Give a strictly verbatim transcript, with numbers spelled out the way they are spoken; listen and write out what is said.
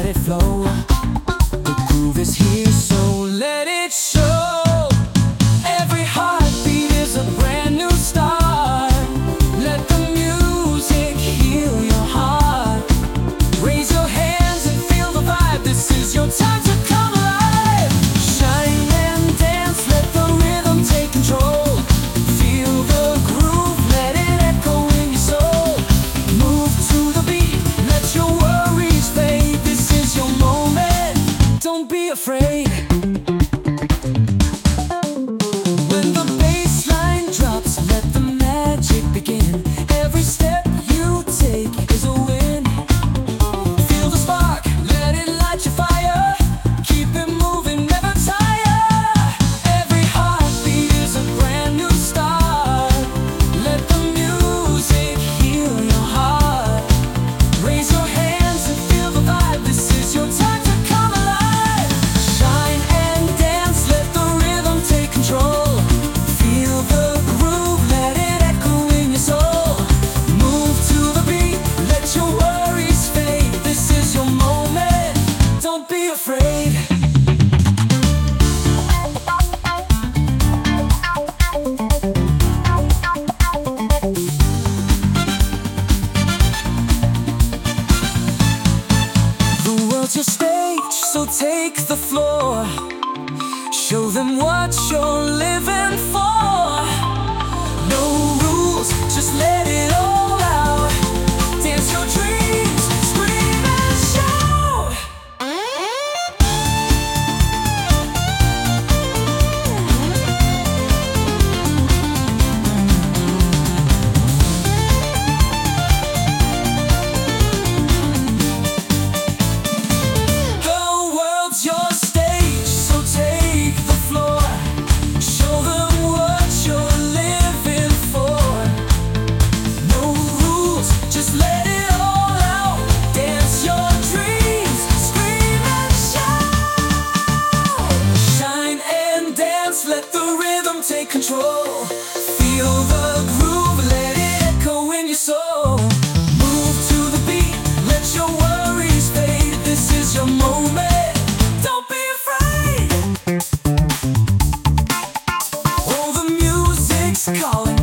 let it flow. The groove is here, so let it show. Every heartbeat is a brand new start. Let the music heal your heart. Raise your hands and feel the vibe. This is your time to come alive. Shine and dance, let the rhythm take control. Feel the groove, let it echo in your soul. Move to the beat, let your worries fade. This is your moment, don't be afraid. When the bass line drops, let the magic begin. Every step you take is a win. Feel the spark, let it light your fire. Keep it moving, never tire. Every heartbeat is a brand new start. Let the music heal your heart. Raise your hands and feel the vibe. This is your time to come alive. Shine and dance, let the rhythm take control. Feel the groove, let it echo in your soul. Move to the beat, let your worries fade. This is your moment, don't be afraid. The world's your stage, so take the floor. Show them what you're living for. No rules, just let it all out. Dance your dreams, scream and shout. The world's your stage, so take the floor. Show them what you're living for. No rules, just let it all out. Dance your dreams, scream and shout. Shine and dance, let the rhythm take control. Feel the groove, let it echo in your soul. Move to the beat, let your worries fade. This is your moment, don't be afraid. Oh, the music's calling.